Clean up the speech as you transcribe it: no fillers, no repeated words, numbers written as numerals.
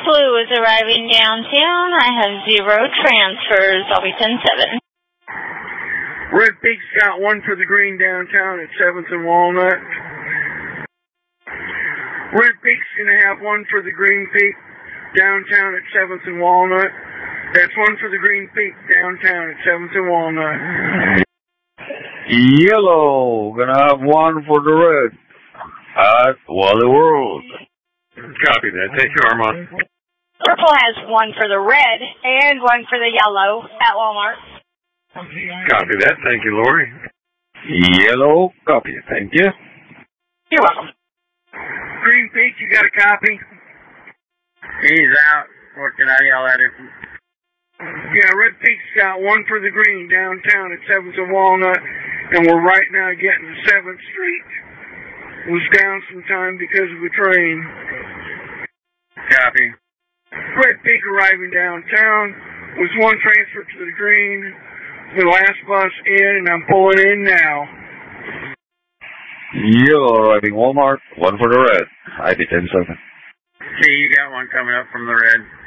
Blue is arriving downtown. I have 0 transfers. I'll be 10-7. Red Peak's got 1 for the green downtown at 7th and Walnut. Red Peak's going to have 1 for the green peak downtown at 7th and Walnut. That's 1 for the green peak downtown at 7th and Walnut. Yellow, going to have 1 for the red at Wally World. Copy that. Thank you, Armand. Purple has 1 for the red and 1 for the yellow at Walmart. Copy that. Thank you, Lori. Yellow, copy. Thank you. You're welcome. Green Peak, you got a copy? He's out. What can I yell at him? Yeah, Red Peak's got 1 for the green downtown at 7th and Walnut, and we're right now getting 7th Street. It was down some time because of the train. Copy. Red Peak arriving downtown was 1 transfer to the green. The last bus in, and I'm pulling in now. Yellow arriving Walmart, 1 for the red. ID 10-7. See, you got 1 coming up from the red.